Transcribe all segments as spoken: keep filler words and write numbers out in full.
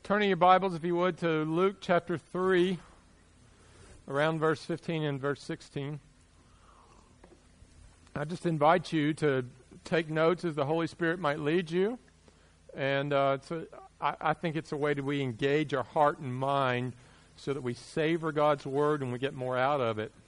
Turning your Bibles, if you would, to Luke chapter three, around verse fifteen and verse sixteen. I just invite you to take notes as the Holy Spirit might lead you. And uh, it's a, I, I think it's a way that we engage our heart and mind so that we savor God's Word and we get more out of it.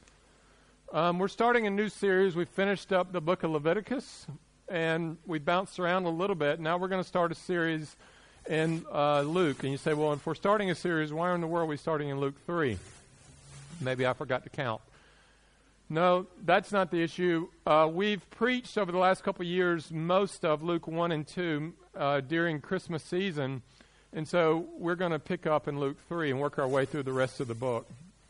Um, we're starting a new series. We finished up the book of Leviticus, and we bounced around a little bit. Now we're going to start a series in uh, Luke. And you say, well, if we're starting a series, why in the world are we starting in Luke three? Maybe I forgot to count. No, that's not the issue. Uh, we've preached over the last couple of years most of Luke one and two uh, during Christmas season. And so we're going to pick up in Luke three and work our way through the rest of the book.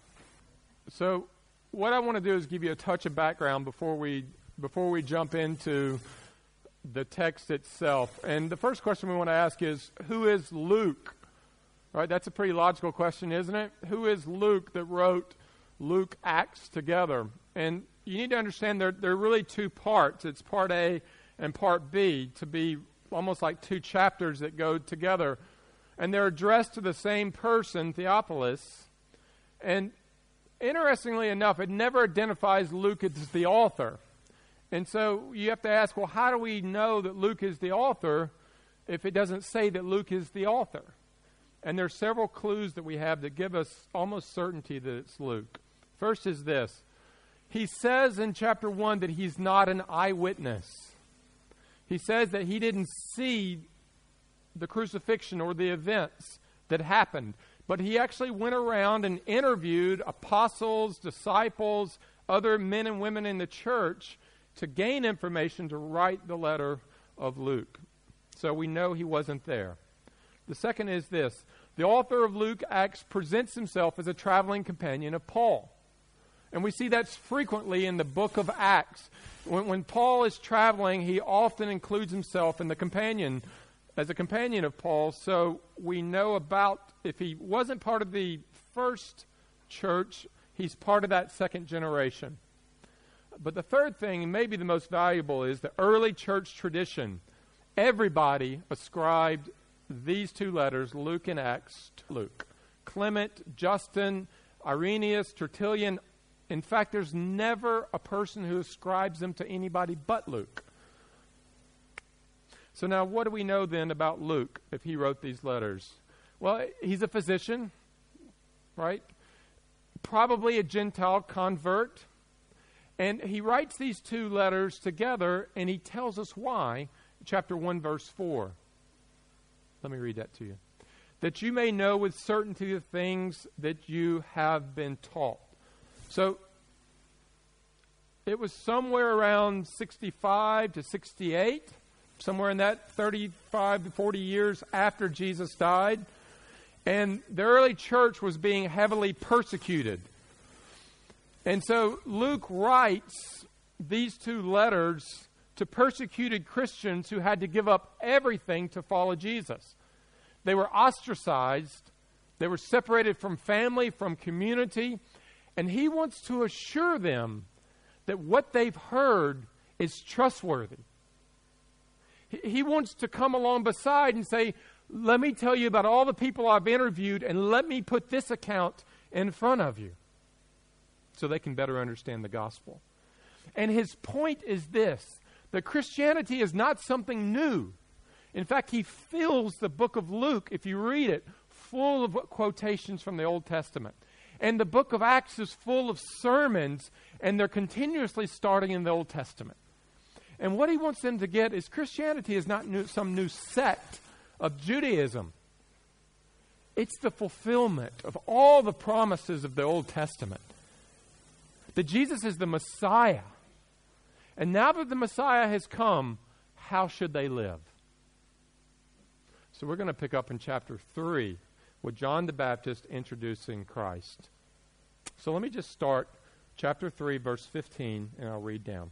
So what I want to do is give you a touch of background before we before we jump into the text itself. And the first question we want to ask is, who is Luke? Right? That's a pretty logical question, isn't it? Who is Luke that wrote Luke, Acts together? And you need to understand there, there are really two parts. It's part A and part B, to be almost like two chapters that go together. And they're addressed to the same person, Theophilus. And interestingly enough, it never identifies Luke as the author. And so you have to ask, well, how do we know that Luke is the author if it doesn't say that Luke is the author? And there are several clues that we have that give us almost certainty that it's Luke. First is this. He says in chapter one that he's not an eyewitness. He says that he didn't see the crucifixion or the events that happened. But he actually went around and interviewed apostles, disciples, other men and women in the church to gain information to write the letter of Luke. So we know he wasn't there. The second is this. The author of Luke, Acts, presents himself as a traveling companion of Paul. And we see that frequently in the book of Acts. When, when Paul is traveling, he often includes himself in the companion, as a companion of Paul. So we know about, if he wasn't part of the first church, he's part of that second generation. But the third thing, and maybe the most valuable, is the early church tradition. Everybody ascribed these two letters, Luke and Acts, to Luke. Clement, Justin, Irenaeus, Tertullian. In fact, there's never a person who ascribes them to anybody but Luke. So now what do we know then about Luke if he wrote these letters? Well, he's a physician, right? Probably a Gentile convert. And he writes these two letters together, and he tells us why. Chapter one, verse four. Let me read that to you. That you may know with certainty the things that you have been taught. So, it was somewhere around sixty-five to sixty-eight, somewhere in that thirty-five to forty years after Jesus died. And the early church was being heavily persecuted. And so Luke writes these two letters to persecuted Christians who had to give up everything to follow Jesus. They were ostracized. They were separated from family, from community. And he wants to assure them that what they've heard is trustworthy. He wants to come along beside and say, let me tell you about all the people I've interviewed, and let me put this account in front of you, so they can better understand the gospel. And his point is this, that Christianity is not something new. In fact, he fills the book of Luke, if you read it, full of quotations from the Old Testament. And the book of Acts is full of sermons, and they're continuously starting in the Old Testament. And what he wants them to get is Christianity is not new, some new sect of Judaism. It's the fulfillment of all the promises of the Old Testament. That Jesus is the Messiah. And now that the Messiah has come, how should they live? So we're going to pick up in chapter three with John the Baptist introducing Christ. So let me just start chapter three, verse fifteen, and I'll read down.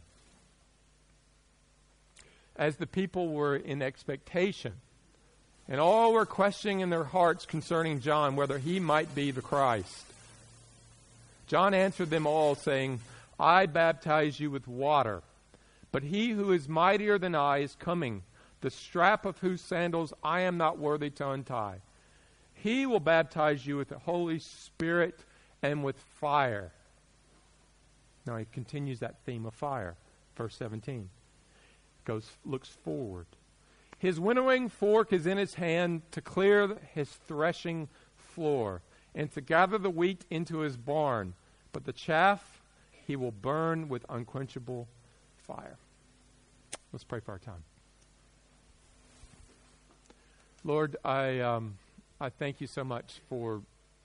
As the people were in expectation, and all were questioning in their hearts concerning John whether he might be the Christ, John answered them all, saying, I baptize you with water, but he who is mightier than I is coming, the strap of whose sandals I am not worthy to untie. He will baptize you with the Holy Spirit and with fire. Now he continues that theme of fire. Verse seventeen. Goes, looks forward. His winnowing fork is in his hand to clear his threshing floor and to gather the wheat into his barn. But the chaff he will burn with unquenchable fire. Let's pray for our time. Lord, I um, I thank you so much for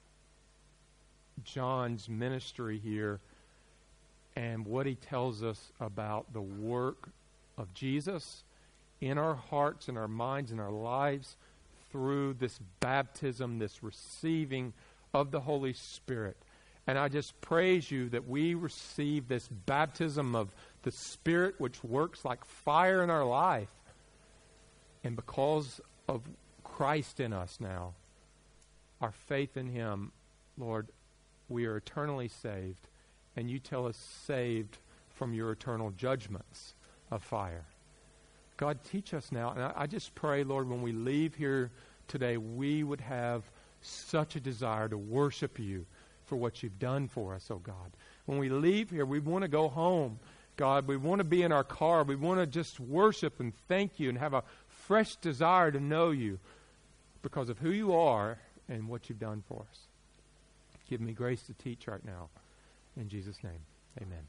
John's ministry here and what he tells us about the work of Jesus in our hearts and our minds and our lives through this baptism, this receiving of the Holy Spirit. And I just praise you that we receive this baptism of the Spirit which works like fire in our life. And because of Christ in us now, our faith in Him, Lord, we are eternally saved. And you tell us saved from your eternal judgments of fire. God, teach us now. And I, I just pray, Lord, when we leave here today, we would have such a desire to worship you for what you've done for us, oh God. When we leave here, we want to go home, God. We want to be in our car. We want to just worship and thank you and have a fresh desire to know you because of who you are and what you've done for us. Give me grace to teach right now. In Jesus' name, amen.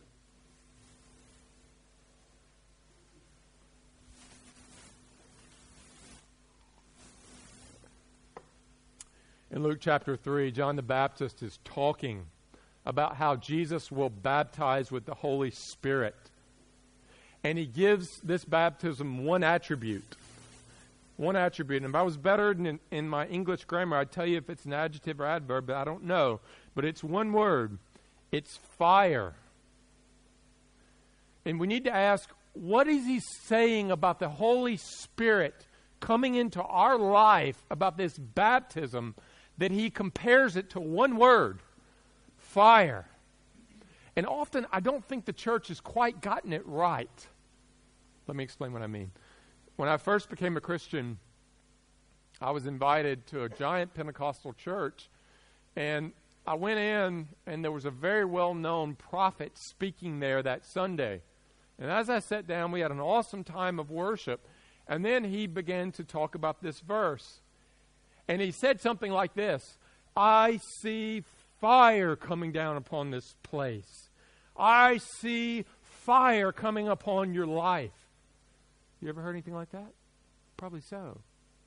In Luke chapter three, John the Baptist is talking about how Jesus will baptize with the Holy Spirit. And he gives this baptism one attribute. One attribute. And if I was better in, in my English grammar, I'd tell you if it's an adjective or adverb, but I don't know. But it's one word. It's fire. And we need to ask, what is he saying about the Holy Spirit coming into our life, about this baptism, that he compares it to one word, fire? And often I don't think the church has quite gotten it right. Let me explain what I mean. When I first became a Christian, I was invited to a giant Pentecostal church, and I went in, and there was a very well-known prophet speaking there that Sunday. And as I sat down, we had an awesome time of worship, and then he began to talk about this verse. And he said something like this: I see fire coming down upon this place. I see fire coming upon your life. You ever heard anything like that? Probably so.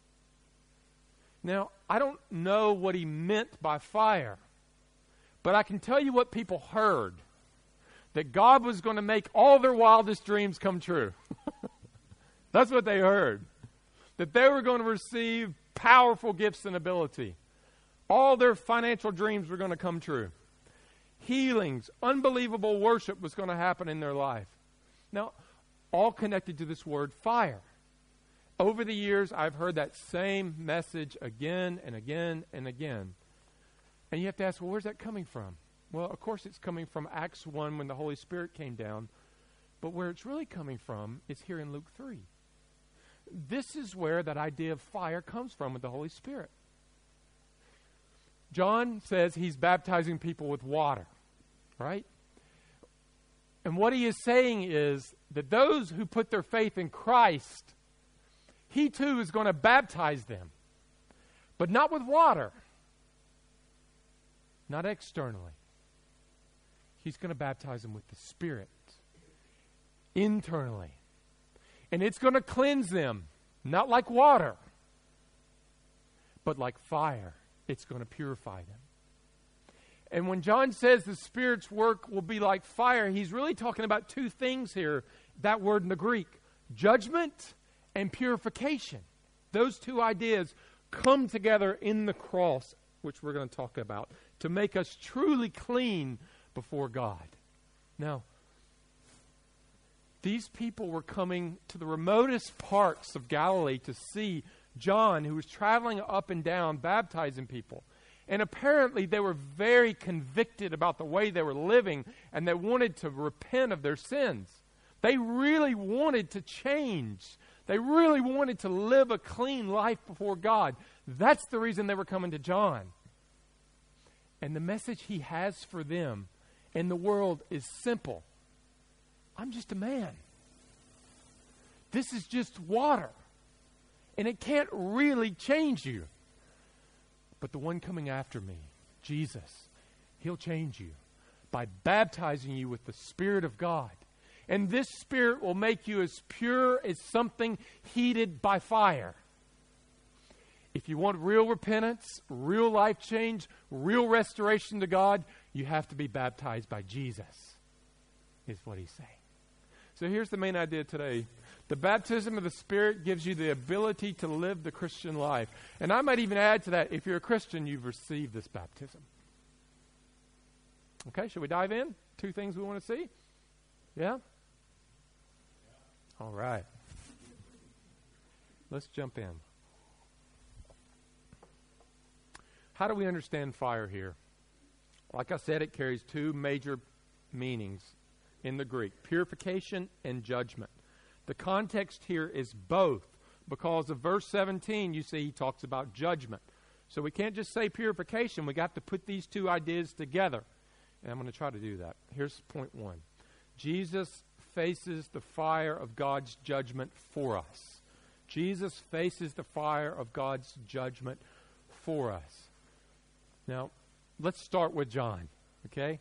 Now, I don't know what he meant by fire, but I can tell you what people heard. That God was going to make all their wildest dreams come true. That's what they heard. That they were going to receive powerful gifts and ability. All their financial dreams were going to come true. Healings, unbelievable worship was going to happen in their life. Now, all connected to this word fire. Over the years, I've heard that same message again and again and again. And you have to ask, well, where's that coming from? Well, of course it's coming from Acts one when the Holy Spirit came down. But where it's really coming from is here in Luke three. This is where that idea of fire comes from with the Holy Spirit. John says he's baptizing people with water, right? And what he is saying is that those who put their faith in Christ, he too is going to baptize them. But not with water. Not externally. He's going to baptize them with the Spirit. Internally. And it's going to cleanse them. Not like water. But like fire. It's going to purify them. And when John says the Spirit's work will be like fire, he's really talking about two things here. That word in the Greek. Judgment and purification. Those two ideas come together in the cross, which we're going to talk about, to make us truly clean before God. Now, these people were coming to the remotest parts of Galilee to see John, who was traveling up and down, baptizing people. And apparently they were very convicted about the way they were living, and they wanted to repent of their sins. They really wanted to change. They really wanted to live a clean life before God. That's the reason they were coming to John. And the message he has for them in the world is simple. I'm just a man. This is just water. And it can't really change you. But the one coming after me, Jesus, he'll change you by baptizing you with the Spirit of God. And this Spirit will make you as pure as something heated by fire. If you want real repentance, real life change, real restoration to God, you have to be baptized by Jesus, is what he's saying. So here's the main idea today. The baptism of the Spirit gives you the ability to live the Christian life. And I might even add to that, if you're a Christian, you've received this baptism. Okay, shall we dive in? Two things we want to see? Yeah? All right. Let's jump in. How do we understand fire here? Like I said, it carries two major meanings in the Greek, purification and judgment. The context here is both, because of verse seventeen, you see he talks about judgment. So we can't just say purification. We got to put these two ideas together. And I'm going to try to do that. Here's point one. Jesus faces the fire of God's judgment for us. Jesus faces the fire of God's judgment for us. Now, let's start with John, okay?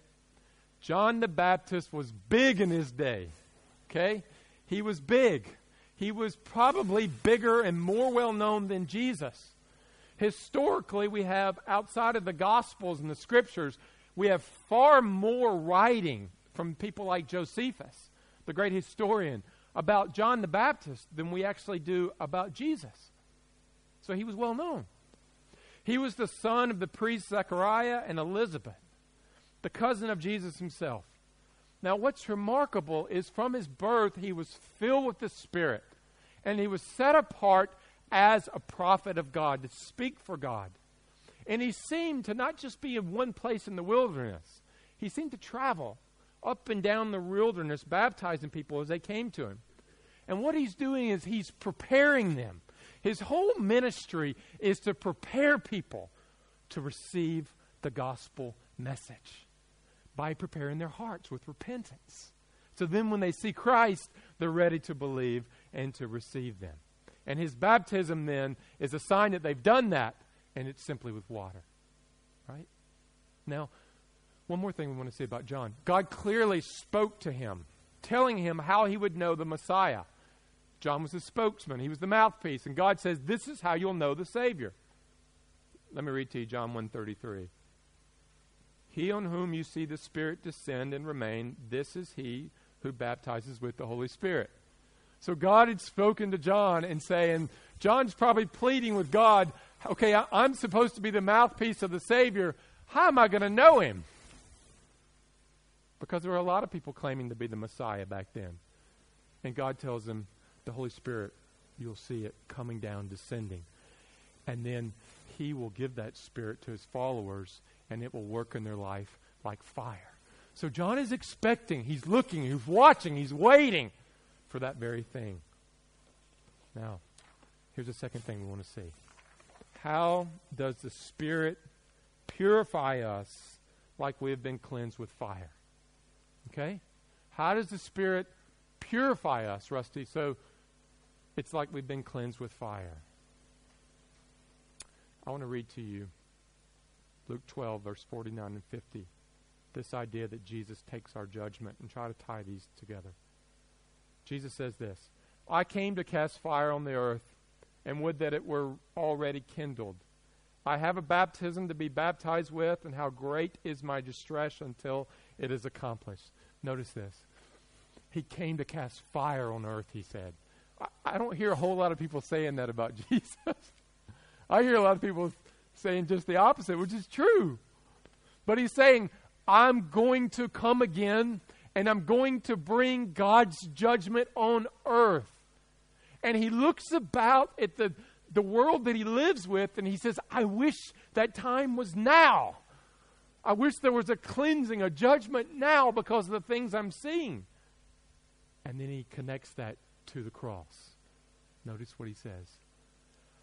John the Baptist was big in his day, okay? He was big. He was probably bigger and more well-known than Jesus. Historically, we have, outside of the Gospels and the Scriptures, we have far more writing from people like Josephus, the great historian, about John the Baptist than we actually do about Jesus. So he was well-known. He was the son of the priest Zechariah and Elizabeth, the cousin of Jesus himself. Now, what's remarkable is from his birth, he was filled with the Spirit, and he was set apart as a prophet of God to speak for God. And he seemed to not just be in one place in the wilderness. He seemed to travel up and down the wilderness, baptizing people as they came to him. And what he's doing is he's preparing them. His whole ministry is to prepare people to receive the gospel message by preparing their hearts with repentance. So then when they see Christ, they're ready to believe and to receive them. And his baptism then is a sign that they've done that, and it's simply with water. Right? Now, one more thing we want to say about John. God clearly spoke to him, telling him how he would know the Messiah. John was the spokesman. He was the mouthpiece. And God says, this is how you'll know the Savior. Let me read to you John one thirty-three. He on whom you see the Spirit descend and remain, this is he who baptizes with the Holy Spirit. So God had spoken to John and saying, John's probably pleading with God, okay, I, I'm supposed to be the mouthpiece of the Savior. How am I going to know him? Because there were a lot of people claiming to be the Messiah back then. And God tells them, the Holy Spirit, you'll see it coming down, descending. And then he will give that Spirit to his followers, and it will work in their life like fire. So John is expecting, he's looking, he's watching, he's waiting for that very thing. Now, here's the second thing we want to see. How does the Spirit purify us like we have been cleansed with fire? Okay? How does the Spirit purify us, Rusty? So it's like we've been cleansed with fire. I want to read to you Luke twelve, verse forty-nine and fifty. This idea that Jesus takes our judgment, and try to tie these together. Jesus says this, I came to cast fire on the earth, and would that it were already kindled. I have a baptism to be baptized with, and how great is my distress until it is accomplished. Notice this. He came to cast fire on earth, he said. I, I don't hear a whole lot of people saying that about Jesus. I hear a lot of people saying just the opposite, which is true. But he's saying, I'm going to come again, and I'm going to bring God's judgment on earth. And he looks about at the, the world that he lives with, and he says, I wish that time was now. I wish there was a cleansing, a judgment now because of the things I'm seeing. And then he connects that to the cross. Notice what he says.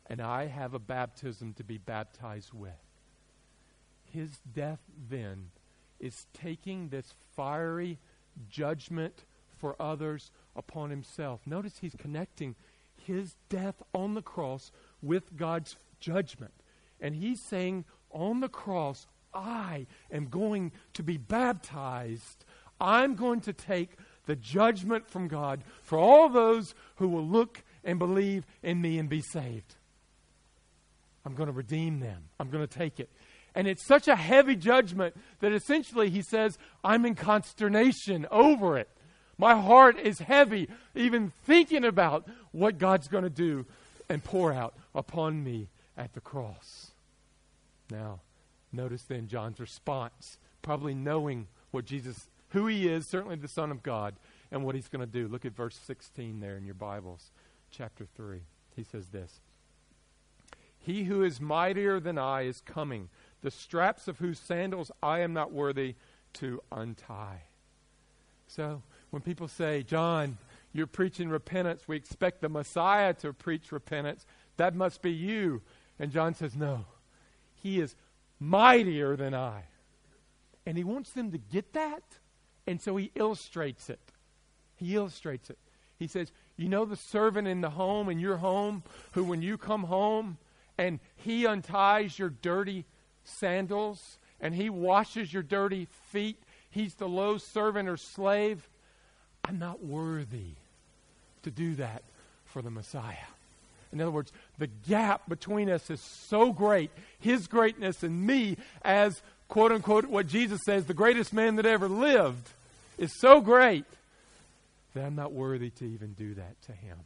and I have a baptism to be baptized with. His death then is taking this fiery judgment for others upon himself. Notice he's connecting his death on the cross with God's judgment. And he's saying, on the cross, I am going to be baptized. I'm going to take the judgment from God for all those who will look and believe in me and be saved. I'm going to redeem them. I'm going to take it. And it's such a heavy judgment that essentially he says, I'm in consternation over it. My heart is heavy even thinking about what God's going to do and pour out upon me at the cross. Now, notice then John's response, probably knowing what Jesus, who he is, certainly the Son of God, and what he's going to do. Look at verse sixteen there in your Bibles, chapter three. He says this, He who is mightier than I is coming, the straps of whose sandals I am not worthy to untie. So, when people say, John, you're preaching repentance, we expect the Messiah to preach repentance, that must be you. And John says, no, he is mightier than I. And he wants them to get that, and so he illustrates it. He illustrates it. He says, you know the servant in the home, in your home, who when you come home and he unties your dirty sandals and he washes your dirty feet, he's the low servant or slave. I'm not worthy to do that for the Messiah. In other words, the gap between us is so great, his greatness and me as, quote unquote, what Jesus says, the greatest man that ever lived, is so great that I'm not worthy to even do that to him.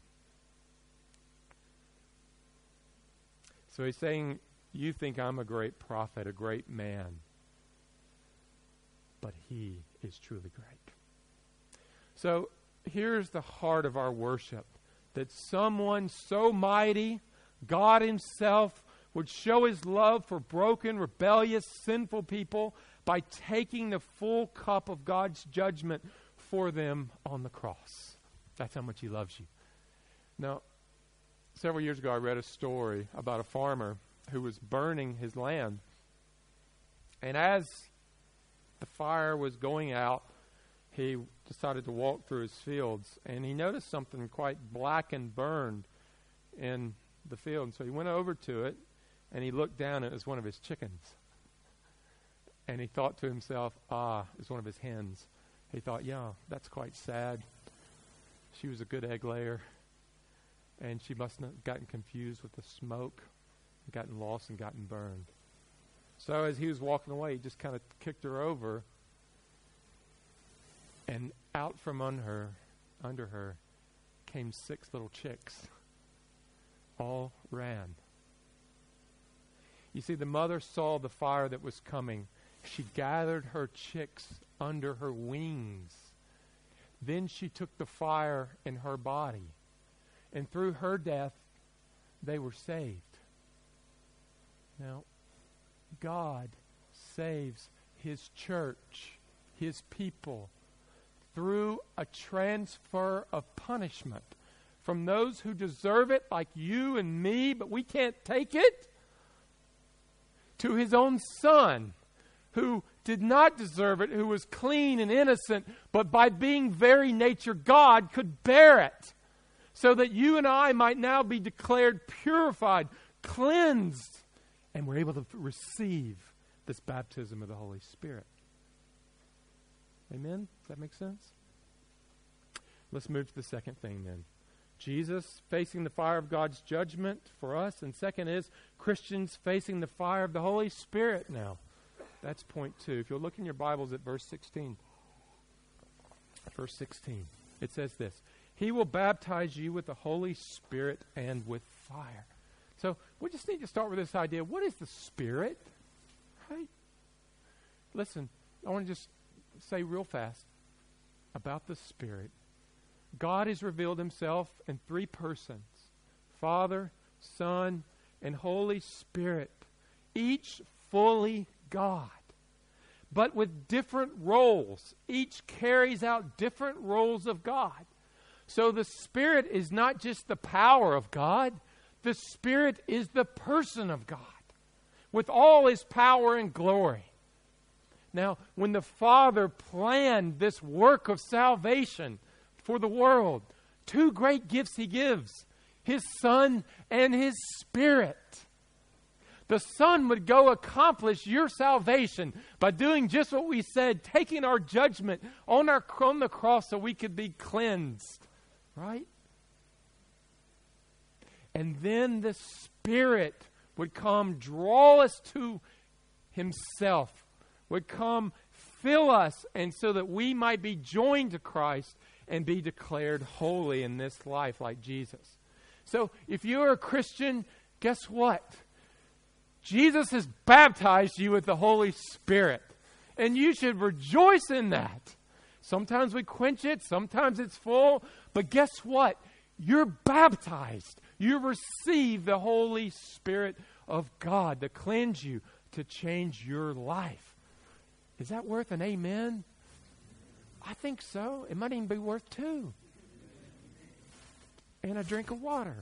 So he's saying, you think I'm a great prophet, a great man, but he is truly great. So here's the heart of our worship, that someone so mighty, God himself, would show his love for broken, rebellious, sinful people by taking the full cup of God's judgment for them on the cross. That's how much he loves you. Now, several years ago I read a story about a farmer who was burning his land. And as the fire was going out, he decided to walk through his fields, and he noticed something quite black and burned in the field. And so he went over to it, and he looked down, and it was one of his chickens. And he thought to himself, ah, it was one of his hens. He thought, yeah, that's quite sad. She was a good egg layer, and she must have gotten confused with the smoke, gotten lost and gotten burned. So as he was walking away, he just kind of kicked her over, and out from under her, under her came six little chicks. All ran. You see, the mother saw the fire that was coming. She gathered her chicks under her wings. Then she took the fire in her body. And through her death, they were saved. Now, God saves his church, his people, through a transfer of punishment from those who deserve it, like you and me, but we can't take it, to his own Son, who did not deserve it, who was clean and innocent, but by being very nature God could bear it, so that you and I might now be declared purified, cleansed, and we're able to receive this baptism of the Holy Spirit. Amen? Does that make sense? Let's move to the second thing then. Jesus facing the fire of God's judgment for us. And second is Christians facing the fire of the Holy Spirit now. That's point two. If you'll look in your Bibles at verse sixteen. Verse sixteen. It says this. He will baptize you with the Holy Spirit and with fire. So we just need to start with this idea. What is the Spirit? Right? Listen, I want to just say real fast about the Spirit. God has revealed himself in three persons, Father, Son, and Holy Spirit, each fully God, but with different roles. Each carries out different roles of God. So the Spirit is not just the power of God. The Spirit is the person of God with all His power and glory. Now, when the Father planned this work of salvation for the world, two great gifts He gives, His Son and His Spirit. The Son would go accomplish your salvation by doing just what we said, taking our judgment on, our, on the cross so we could be cleansed. Right? And then the Spirit would come, draw us to Himself, would come, fill us, and so that we might be joined to Christ and be declared holy in this life like Jesus. So if you're a Christian, guess what? Jesus has baptized you with the Holy Spirit, and you should rejoice in that. Sometimes we quench it, sometimes it's full, but guess what? You're baptized. You receive the Holy Spirit of God to cleanse you, to change your life. Is that worth an amen? I think so. It might even be worth two. And a drink of water.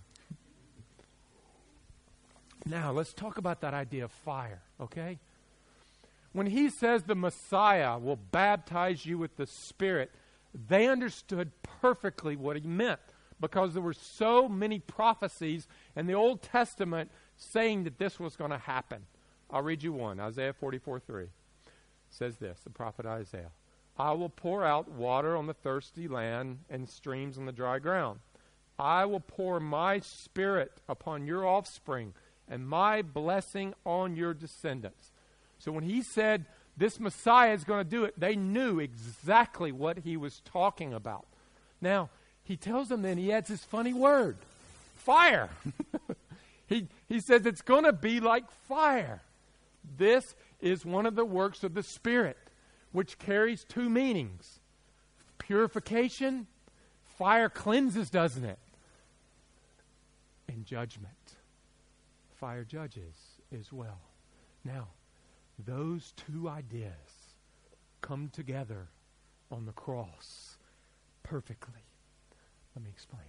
Now, let's talk about that idea of fire, okay? When He says the Messiah will baptize you with the Spirit, they understood perfectly what He meant, because there were so many prophecies in the Old Testament saying that this was going to happen. I'll read you one. Isaiah forty-four three says this, the prophet Isaiah. I will pour out water on the thirsty land and streams on the dry ground. I will pour my Spirit upon your offspring and my blessing on your descendants. So when He said this Messiah is going to do it, they knew exactly what He was talking about. Now, He tells them then, He adds this funny word, fire. he, he says it's going to be like fire. This is one of the works of the Spirit, which carries two meanings. Purification, fire cleanses, doesn't it? And judgment. Fire judges as well. Now, those two ideas come together on the cross perfectly. Let me explain.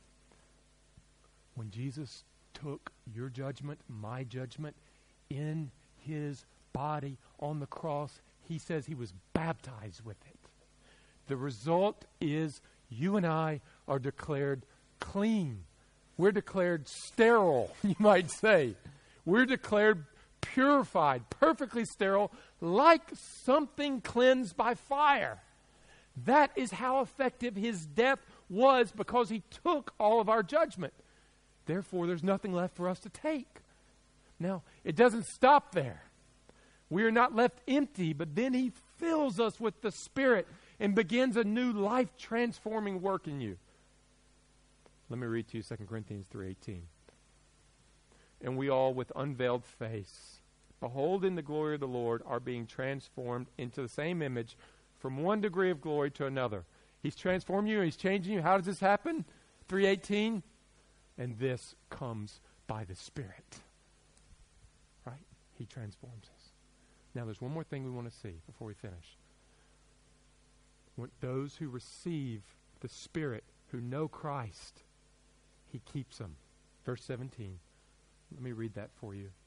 When Jesus took your judgment, my judgment, in His body on the cross, He says He was baptized with it. The result is you and I are declared clean. We're declared sterile, you might say. We're declared purified, perfectly sterile, like something cleansed by fire. That is how effective His death was, because He took all of our judgment. Therefore, there's nothing left for us to take. Now, it doesn't stop there. We are not left empty, but then He fills us with the Spirit and begins a new life-transforming work in you. Let me read to you Second Corinthians three eighteen. And we all, with unveiled face, beholding the glory of the Lord, are being transformed into the same image from one degree of glory to another. He's transforming you, He's changing you. How does this happen? three eighteen. And this comes by the Spirit. Right? He transforms us. Now, there's one more thing we want to see before we finish. When those who receive the Spirit, who know Christ, He keeps them. Verse seventeen. Let me read that for you.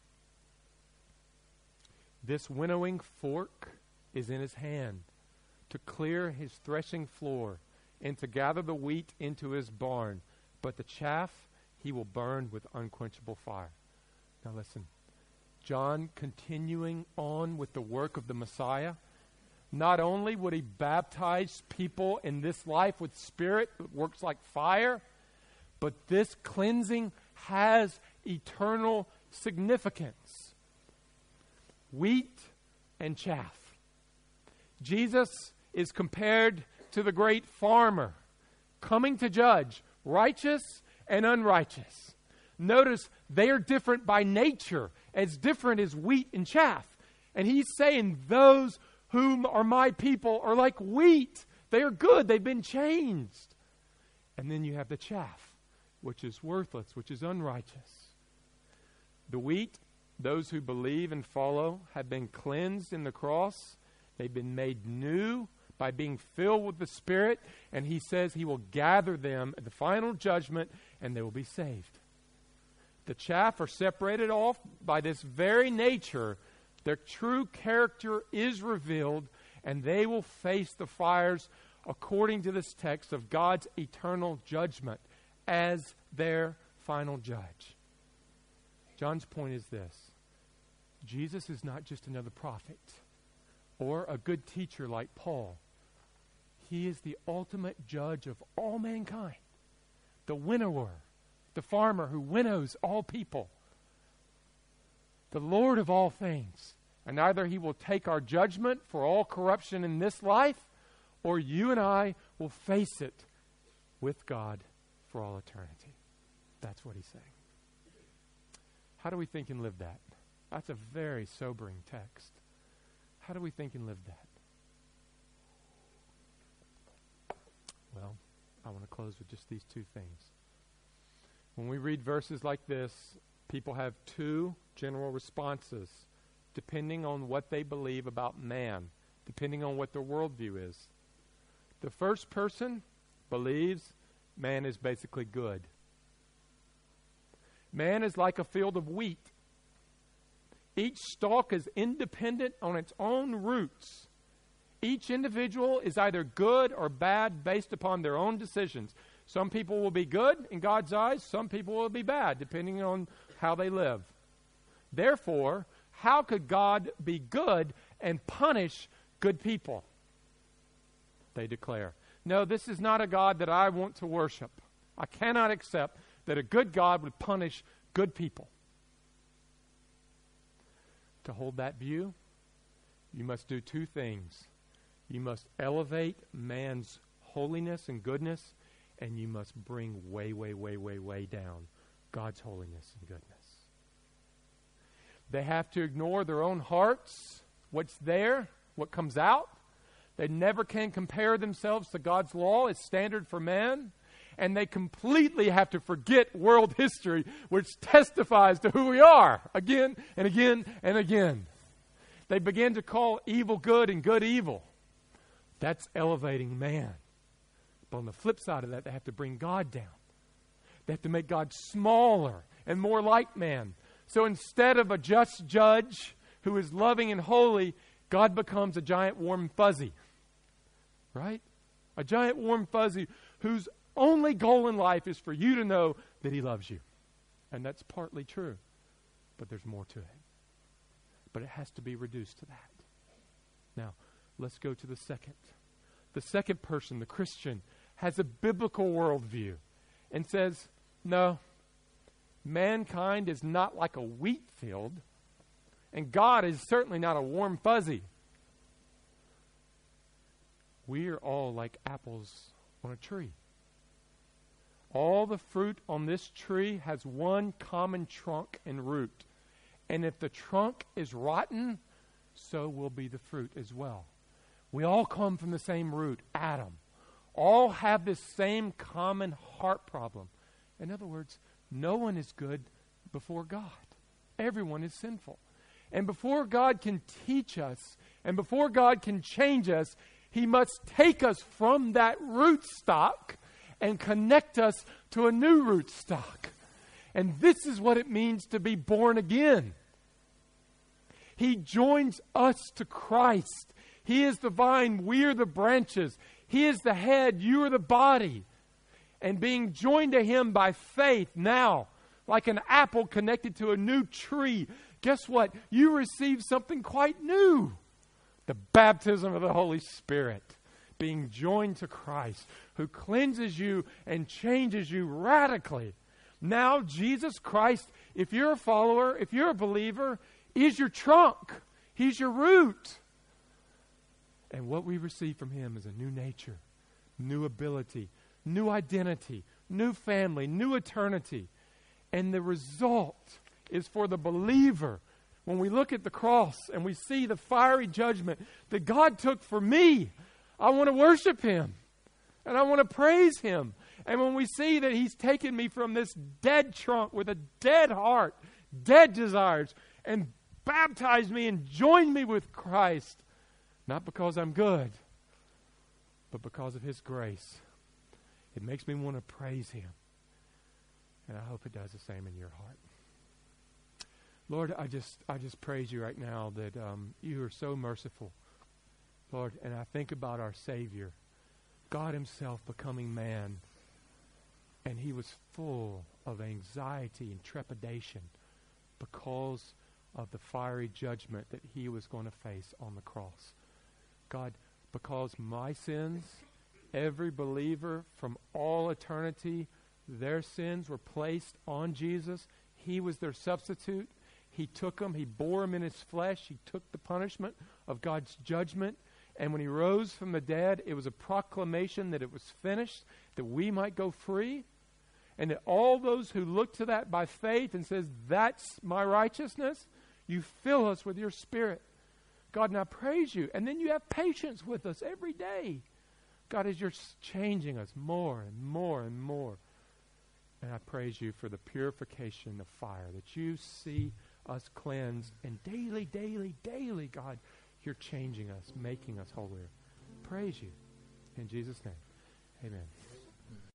This winnowing fork is in His hand to clear His threshing floor and to gather the wheat into His barn, but the chaff He will burn with unquenchable fire. Now listen, John, continuing on with the work of the Messiah, not only would he baptize people in this life with Spirit that works like fire, but this cleansing has eternal significance. Wheat and chaff. Jesus is compared to the great farmer coming to judge righteous and unrighteous. Notice they are different by nature, as different as wheat and chaff. And He's saying those whom are my people are like wheat. They are good. They've been changed. And then you have the chaff, which is worthless, which is unrighteous. The wheat, those who believe and follow, have been cleansed in the cross. They've been made new by being filled with the Spirit. And He says He will gather them at the final judgment and they will be saved. The chaff are separated off by this very nature. Their true character is revealed, and they will face the fires, according to this text, of God's eternal judgment as their final judge. John's point is this: Jesus is not just another prophet or a good teacher like Paul. He is the ultimate judge of all mankind, the winnower, the farmer who winnows all people, the Lord of all things. And either he will take our judgment for all corruption in this life, or you and I will face it with God for all eternity. That's what he's saying. How do we think and live that? That's a very sobering text. How do we think and live that? Well, I want to close with just these two things. When we read verses like this, people have two general responses, depending on what they believe about man, depending on what their worldview is. The first person believes man is basically good. Man is like a field of wheat. Each stalk is independent on its own roots. Each individual is either good or bad based upon their own decisions. Some people will be good in God's eyes. Some people will be bad, depending on how they live. Therefore, how could God be good and punish good people? They declare, no, this is not a God that I want to worship. I cannot accept that a good God would punish good people. To hold that view, you must do two things. You must elevate man's holiness and goodness, and you must bring way, way, way, way, way down God's holiness and goodness. They have to ignore their own hearts, what's there, what comes out. They never can compare themselves to God's law as standard for man. And they completely have to forget world history, which testifies to who we are, again and again and again. They begin to call evil good and good evil. That's elevating man. But on the flip side of that, they have to bring God down. They have to make God smaller and more like man. So instead of a just judge who is loving and holy, God becomes a giant warm fuzzy. Right? A giant warm fuzzy whose only goal in life is for you to know that he loves you. And that's partly true. But there's more to it. But it has to be reduced to that. Now, let's go to the second. The second person, the Christian, has a biblical worldview and says, no, mankind is not like a wheat field, and God is certainly not a warm fuzzy. We are all like apples on a tree. All the fruit on this tree has one common trunk and root. And if the trunk is rotten, so will be the fruit as well. We all come from the same root, Adam. All have this same common heart problem. In other words, no one is good before God. Everyone is sinful. And before God can teach us, and before God can change us, he must take us from that root stock and connect us to a new root stock. And this is what it means to be born again. He joins us to Christ. He is the vine, we are the branches. He is the head, you are the body. And being joined to him by faith now, like an apple connected to a new tree, guess what? You receive something quite new. The baptism of the Holy Spirit. Being joined to Christ, who cleanses you and changes you radically. Now, Jesus Christ, if you're a follower, if you're a believer, is your trunk. He's your root. And what we receive from him is a new nature, new ability, new identity, new family, new eternity. And the result is for the believer, when we look at the cross and we see the fiery judgment that God took for me, I want to worship him. And I want to praise him. And when we see that he's taken me from this dead trunk with a dead heart, dead desires, and baptized me and joined me with Christ, not because I'm good, but because of his grace, it makes me want to praise him. And I hope it does the same in your heart. Lord, I just I just praise you right now that um, you are so merciful, Lord. And I think about our Savior, God himself becoming man, and he was full of anxiety and trepidation because of the fiery judgment that he was going to face on the cross. God, because my sins, every believer from all eternity, their sins were placed on Jesus. He was their substitute. He took them. He bore them in his flesh. He took the punishment of God's judgment. And when he rose from the dead, it was a proclamation that it was finished, that we might go free. And that all those who look to that by faith and says, that's my righteousness, you fill us with your Spirit. God, and I praise you. And then you have patience with us every day. God, as you're changing us more and more and more. And I praise you for the purification of fire, that you see us cleansed. And daily, daily, daily, God, you're changing us, making us holier. Praise you. In Jesus' name, amen.